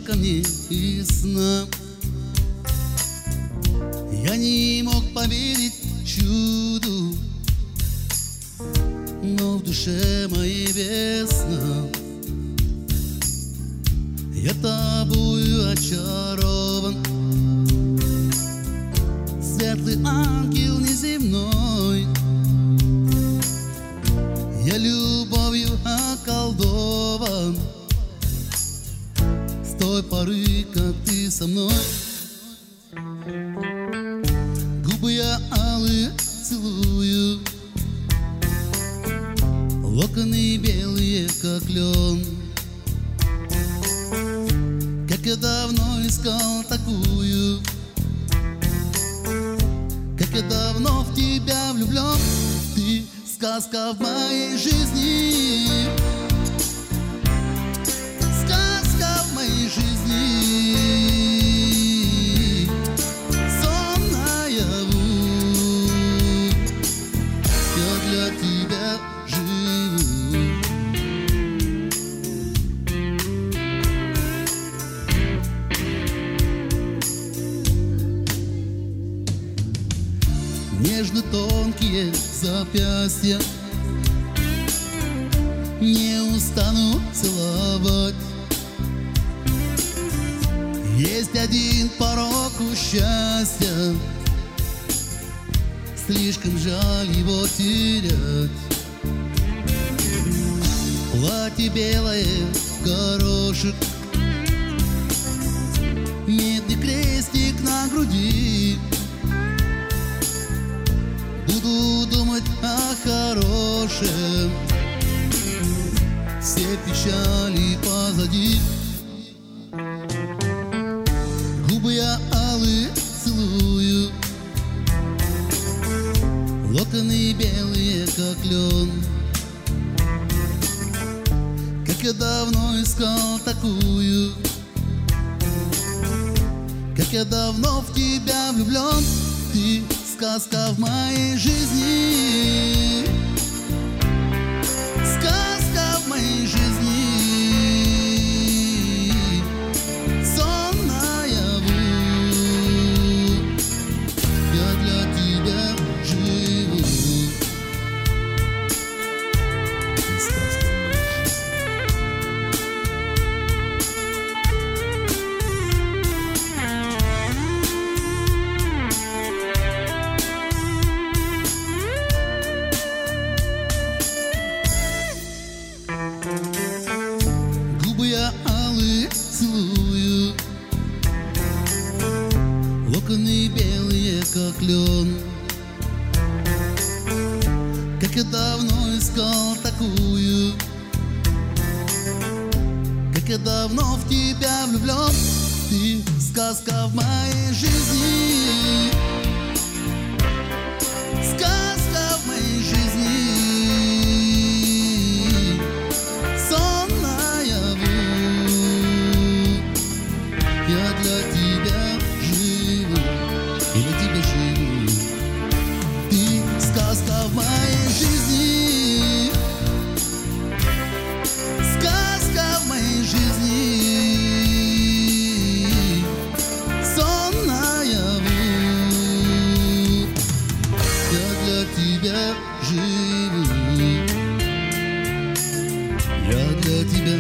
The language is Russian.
ко мне из сна. Я не мог поверить чуду, но в душе моей весна. Я тобою очарован, светлый ангел неземной. Я любовью околдован с той поры, как ты со мной. Губы я алые целую, локоны белые, как лен. Как я давно искал такую, как я давно в тебя влюблен. Ты сказка в моей жизни, сказка в моей жизни, сон наяву. Я для тебя живу. Нежно тонкие запястья не устану целовать. Есть один порок у счастья, слишком жаль его терять. Платье белое, горошек, медный крестик на груди. Буду думать о хорошем, все печали позади. Губы я алые целую, локоны белые, как лен. Как я давно искал такую, как я давно в тебя влюблен. Ты сказка в моей жизни, сказка в моей жизни, сон наяву. Я для тебя живу. Сказка в моей я алые целую, локоны белые, как лен. Как я давно искал такую, как я давно в тебя влюблен. Ты сказка в моей жизни, сказка в моей жизни, сон наяву. Я для тебя живу, и для тебя живу. Ты сказка в моей жизни, сказка в моей жизни, сон наяву. Я для тебя живу, я для тебя